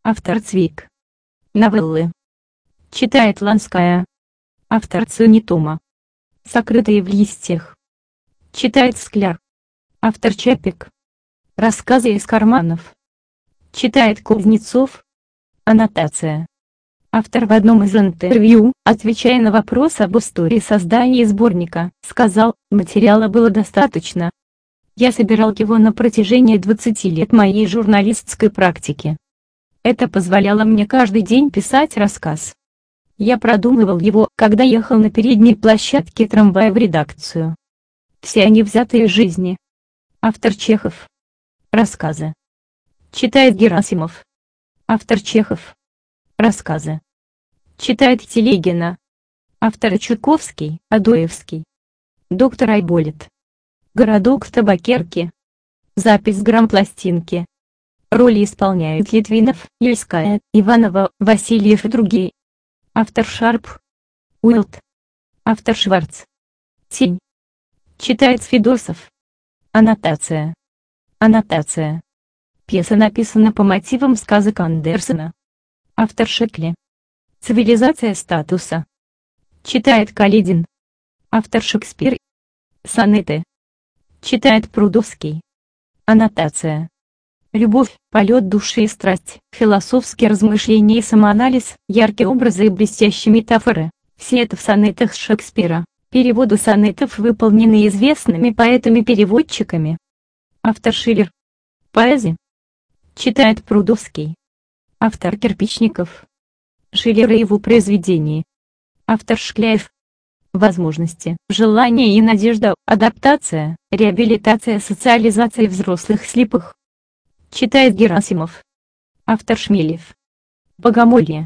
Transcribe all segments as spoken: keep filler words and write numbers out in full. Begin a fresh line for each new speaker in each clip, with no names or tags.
Автор Цвик. Новеллы. Читает Ланская. Автор Цунитома. Сокрытые в листьях. Читает Скляр. Автор Чапик. Рассказы из карманов. Читает Кузнецов. Аннотация. Автор в одном из интервью, отвечая на вопрос об истории создания сборника, сказал: материала было достаточно. Я собирал его на протяжении двадцати лет моей журналистской практики. Это позволяло мне каждый день писать рассказ. Я продумывал его, когда ехал на передней площадке трамвая в редакцию. Все они взяты из жизни. Автор Чехов. Рассказы. Читает Герасимов. Автор Чехов. Рассказы. Читает Телегина. Автор Чуковский, Адоевский. Доктор Айболит. Городок Табакерки. Запись грампластинки. Роли исполняют Литвинов, Ельская, Иванова, Васильев и другие. Автор Шарп. Уилд. Автор Шварц. Тень. Читает Федосов. Аннотация. Аннотация. Пьеса написана по мотивам сказок Андерсена. Автор Шекли. Цивилизация статуса. Читает Калидин. Автор Шекспир. Сонеты. Читает Прудовский. Аннотация. Любовь, полет души и страсть, философские размышления и самоанализ, яркие образы и блестящие метафоры – все это в сонетах Шекспира. Переводы сонетов выполнены известными поэтами-переводчиками. Автор Шиллер. Поэзия. Читает Прудовский. Автор Кирпичников. Шиллер и его произведения. Автор Шкляев. Возможности, желание и надежда, адаптация, реабилитация, социализация взрослых слепых. Читает Герасимов. Автор Шмелев. Богомолье.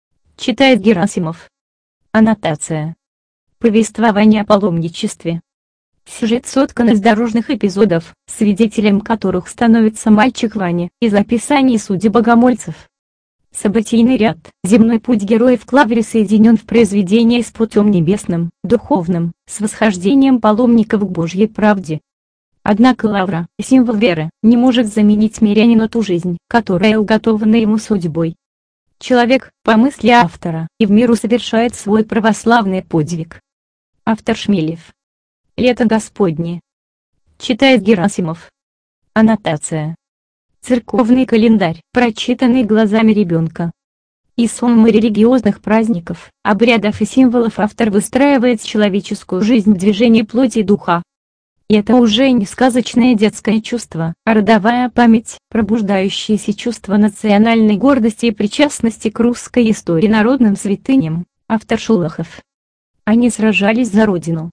Читает Герасимов. Аннотация. Повествование о паломничестве. Сюжет соткан из дорожных эпизодов, свидетелем которых становится мальчик Ваня, из описаний судьбы богомольцев. Событийный ряд, земной путь героев Клавери соединен в произведении с путем небесным, духовным, с восхождением паломников к Божьей правде. Однако Лавра, символ веры, не может заменить мирянину ту жизнь, которая уготована ему судьбой. Человек, по мысли автора, и в миру совершает свой православный подвиг. Автор Шмелев. Лето Господне. Читает Герасимов. Аннотация. Церковный календарь, прочитанный глазами ребенка. Из суммы религиозных праздников, обрядов и символов автор выстраивает человеческую жизнь в движении плоти и духа. И это уже не сказочное детское чувство, а родовая память, пробуждающееся чувство национальной гордости и причастности к русской истории народным святыням. Автор Шолохов. Они сражались за родину.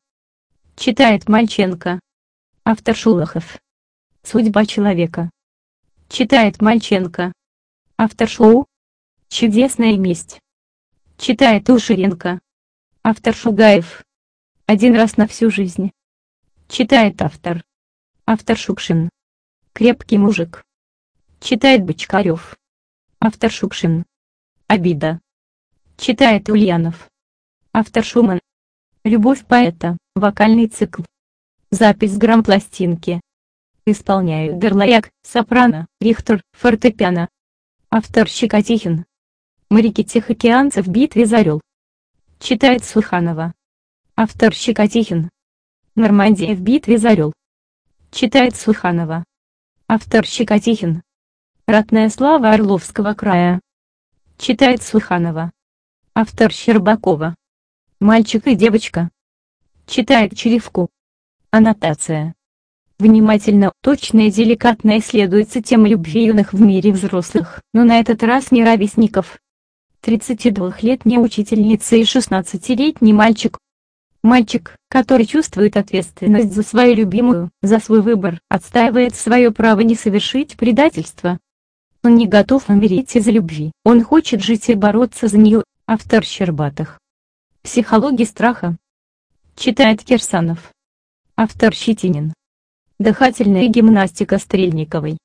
Читает Мальченко. Автор Шолохов. Судьба человека. Читает Мальченко. Автор Шоу. Чудесная месть. Читает Уширенко. Автор Шугаев. Один раз на всю жизнь. Читает автор. Автор Шукшин. Крепкий мужик. Читает Бочкарев. Автор Шукшин. Обида. Читает Ульянов. Автор Шуман. Любовь поэта. Вокальный цикл. Запись грампластинки. Исполняют Дерлаяк, сопрано, Рихтер, фортепиано. Автор Щекотихин. Моряки Тихоокеанца в битве за Орел. Читает Суханова. Автор Щекотихин. Нормандия в битве за Орел. Читает Суханова. Автор Щекотихин. Ратная слава Орловского края. Читает Суханова. Автор Щербакова. Мальчик и девочка. Читает Черевко. Аннотация. Внимательно, точно и деликатно исследуется тема любви юных в мире взрослых, но на этот раз не ровесников. тридцатидвухлетняя учительница и шестнадцатилетний мальчик. Мальчик, который чувствует ответственность за свою любимую, за свой выбор, отстаивает свое право не совершить предательство. Он не готов умереть из-за любви, он хочет жить и бороться за нее. Автор Щербатых. Психология страха. Читает Кирсанов. Автор Щетинин. Дыхательная гимнастика Стрельниковой.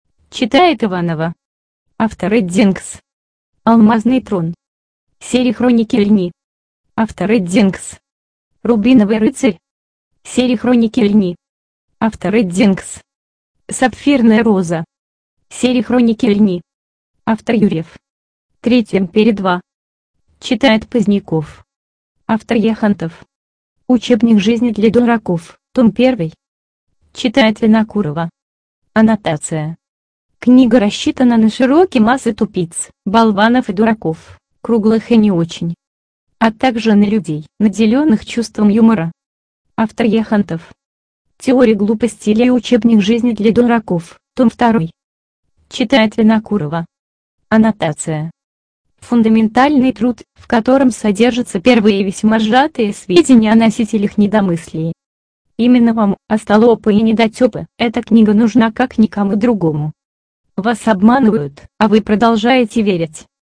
Читает Иванова. Автор Эддингс. Алмазный трон. Серия Хроники Льни. Автор Эддингс. Рубиновый рыцарь. Серия Хроники Льни. Автор Эддингс. Сапфирная роза. Серия Хроники Льни. Автор Юрьев. Третьем перед два. Читает Поздняков. Автор Яхонтов. Учебник жизни для дураков, том первый. Читает Винокурова. Аннотация. Книга рассчитана на широкие массы тупиц, болванов и дураков, круглых и не очень, а также на людей, наделенных чувством юмора. Автор Яхонтов. Теория глупости или учебник жизни для дураков, том второй. Читает Винокурова. Аннотация. Фундаментальный труд, в котором содержатся первые весьма сжатые сведения о носителях недомыслий. Именно вам, остолопы и недотепы, эта книга нужна как никому другому. Вас обманывают, а вы продолжаете верить.